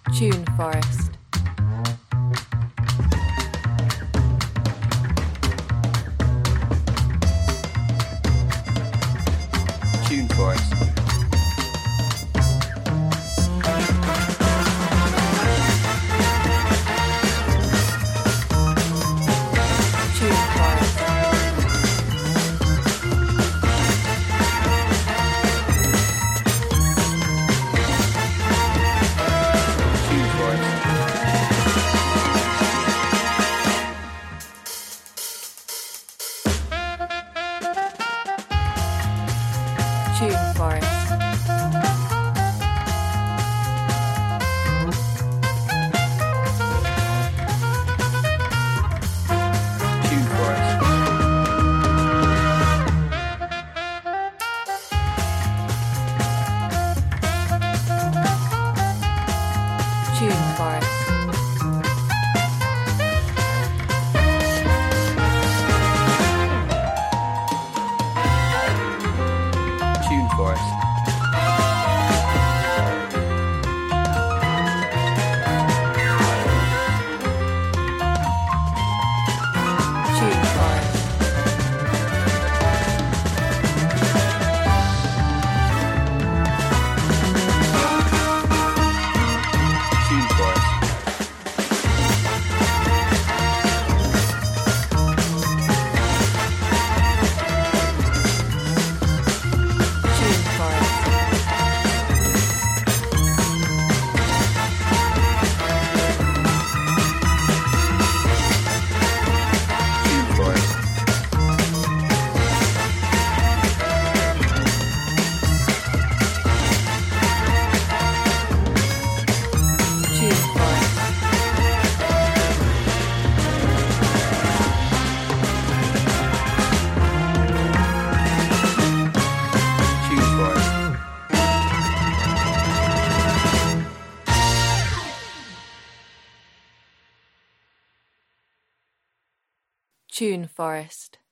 Tune Forest. Tune Forest. Tune Forest. Tune Forest. Tune Forest. Tune Forest. Tune Forest. Tune Forest. Tune Forest. Tune Forest. Tune Forest. Tune Forest. Tune Forest.